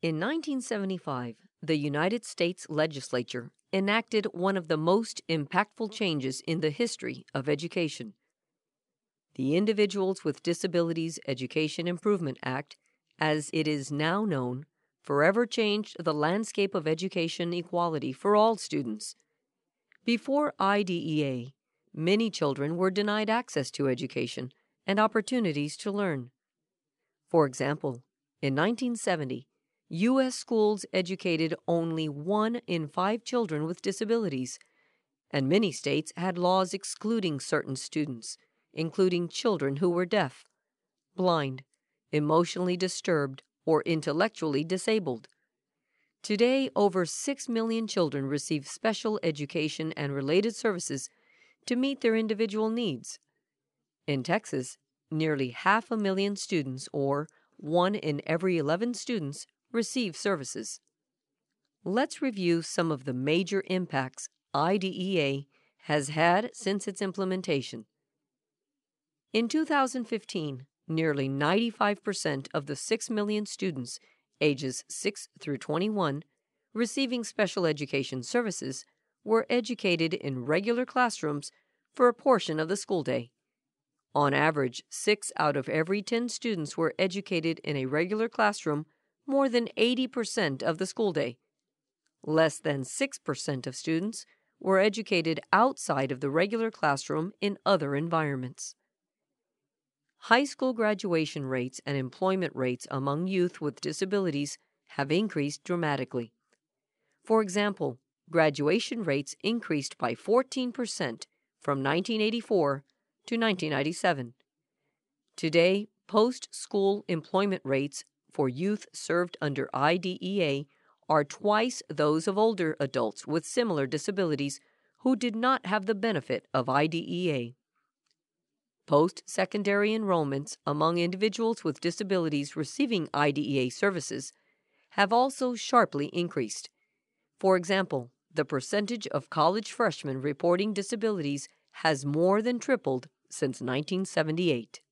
In 1975, the United States Legislature enacted one of the most impactful changes in the history of education. The Individuals with Disabilities Education Improvement Act, as it is now known, forever changed the landscape of education equality for all students. Before IDEA, many children were denied access to education and opportunities to learn. For example, in 1970, U.S. schools educated only 1 in 5 children with disabilities, and many states had laws excluding certain students, including children who were deaf, blind, emotionally disturbed, or intellectually disabled. Today, over 6 million children receive special education and related services to meet their individual needs. In Texas, nearly 500,000 students, or 1 in every 11 students, receive services. Let's review some of the major impacts IDEA has had since its implementation. In 2015, nearly 95% of the 6 million students ages 6 through 21 receiving special education services were educated in regular classrooms for a portion of the school day. On average, 6 out of every 10 students were educated in a regular classroom more than 80% of the school day. Less than 6% of students were educated outside of the regular classroom in other environments. High school graduation rates and employment rates among youth with disabilities have increased dramatically. For example, graduation rates increased by 14% from 1984 to 1997. Today, post-school employment rates for youth served under IDEA are twice those of older adults with similar disabilities who did not have the benefit of IDEA. Post-secondary enrollments among individuals with disabilities receiving IDEA services have also sharply increased. For example, the percentage of college freshmen reporting disabilities has more than tripled since 1978.